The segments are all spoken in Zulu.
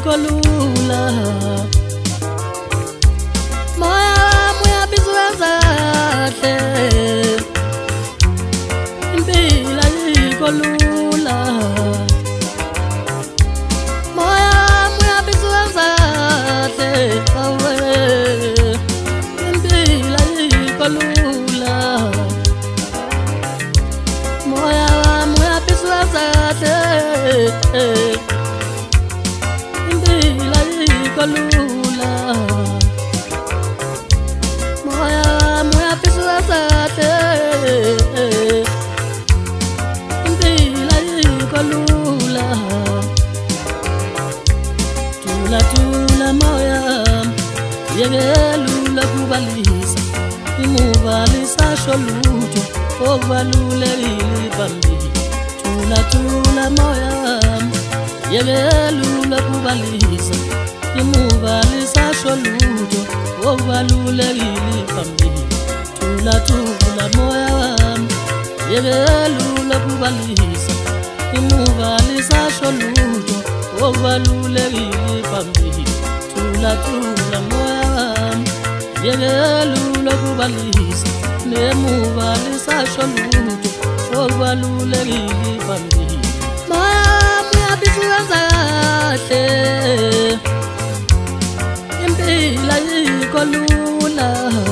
kolula moya uyabizwenza kahle impilo ayikho lula moya uyabizwenza kahle awe impilo ayikho lula moya uyabizwenza kahle impilo ayikho lula moya uyabizwenza kahle impilo ayikho lula tula moya yekelula kubalisa imubalisa sholutho okubalulekile phambili tula moya yekelula kubalisa imubalisa sholutho okubalulekile phambili tula moya yekelula kubalisa imubalisa sholutho okubalulekile phambili tula moya yekelula kubalisa nemubalisa sholutho okubalulekile phambili moya uyabizwenza kahle impilo ayikho lula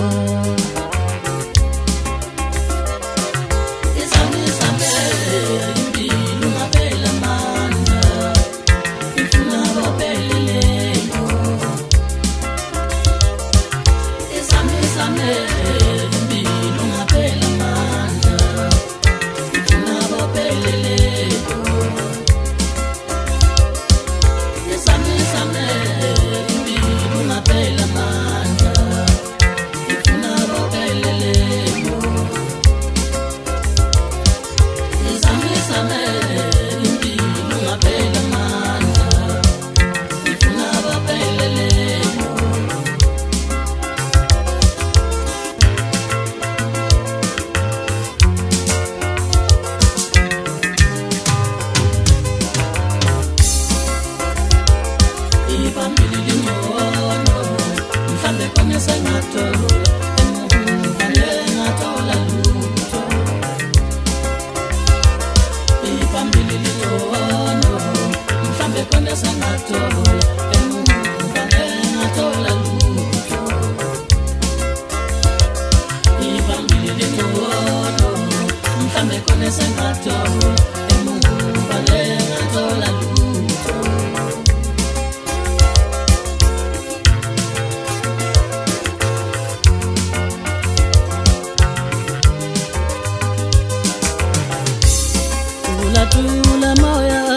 tula moya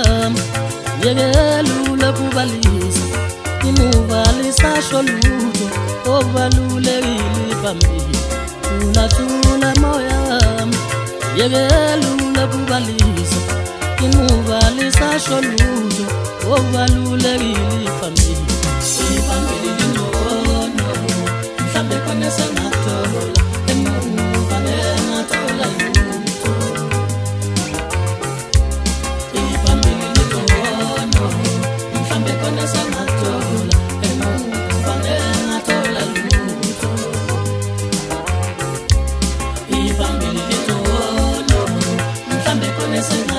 yekelula kubalisa imubalisa sholutho okubalulekile phambili tula moya yekelula kubalisa imubalisa sholutho okubalulekile phambili iphambili lingcono mhlambe khona sengathola emuva ngathola lutho iphambili lingcono mhlambe khona sengathola emuva ngathola lutho iphambili lingcono mhlambe khona